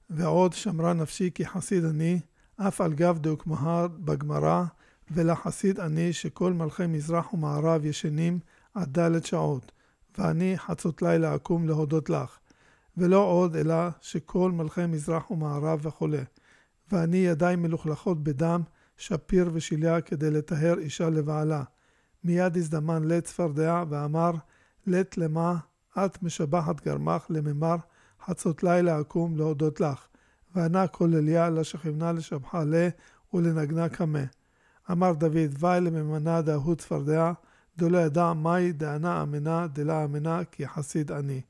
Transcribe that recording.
ועוד שמרה נפשי כי חסיד אני, אף על גב דאוקמהר בגמרא, ולחסיד אני שכל מלכי מזרח ומערב ישנים עד ד' שעות, ואני חצות לילה אקום להודות לך. ולא עוד אלא שכל מלכי מזרח ומערב וחולה. ואני ידיי מלוכלכות בדם, שפיר ושיליה כדי לטהר אישה לבעלה. מיד הזדמן לית צפרדע ואמר, לית למה את משבחת גרמך לממר, חצות לילה אקום להודות לך. וענה כל אליה לשכבנה לשבחה לה ולנגנה כמה. אמר דוד, ואי לממנה דהות צפרדע, דלא ידע מהי דענה אמנה דלה אמנה כי חסיד אני.